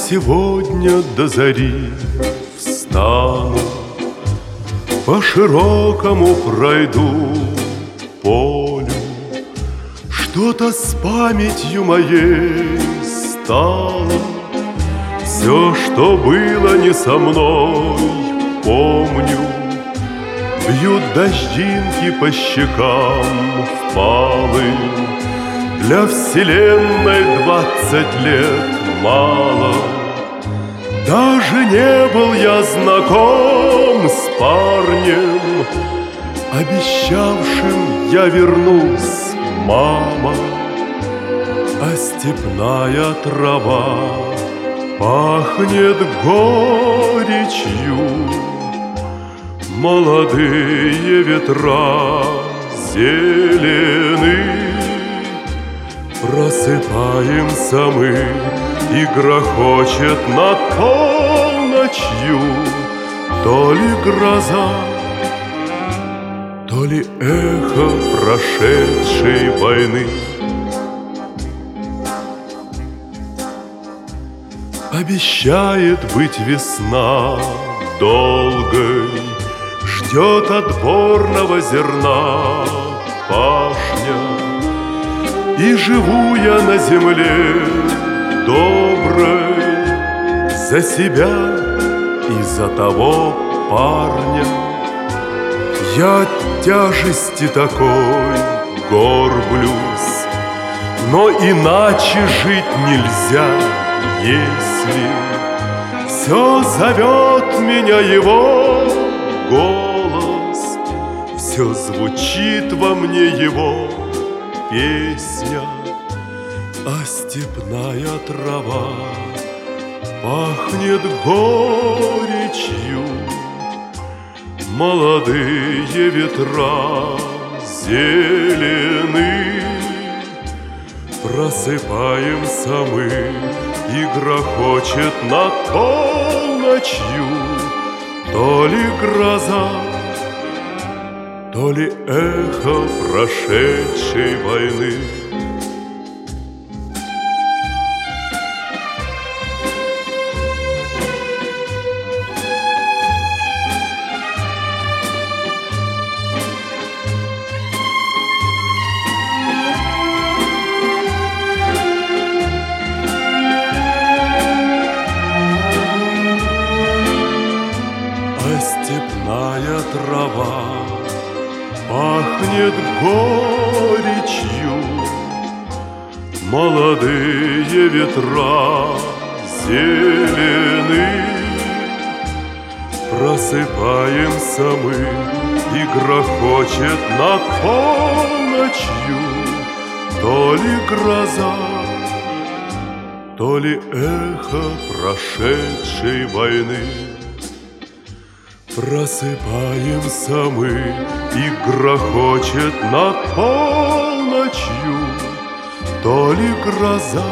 сегодня до зари встану, по широкому пройду полю. Что-то с памятью моей стало, все, что было не со мной, помню. Бьют дождинки по щекам впалым. Для вселенной 20 лет мало. Даже не был я знаком с парнем, обещавшим я вернусь, мама. А степная трава пахнет горечью, молодые ветра зелены. Просыпаемся мы, и грохочет над полночью то ли гроза, то ли эхо прошедшей войны. Обещает быть весна долгой, ждет отборного зерна пашня. И живу я на земле доброй за себя и за того парня. Я от тяжести такой горблюсь, но иначе жить нельзя, если все зовет меня его голос, все звучит во мне его песня. А степная трава пахнет горечью, молодые ветра зелены. Просыпаемся мы, и грохочет над полночью то ли гроза, то ли эхо прошедшей войны. А степная трава пахнет горечью, молодые ветра зелены. Просыпаемся мы, и грохочет над полночью то ли гроза, то ли эхо прошедшей войны. Просыпаемся мы, и грохочет над полночью то ли гроза,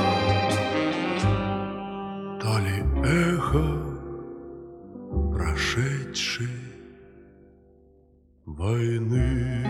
то ли эхо прошедшей войны.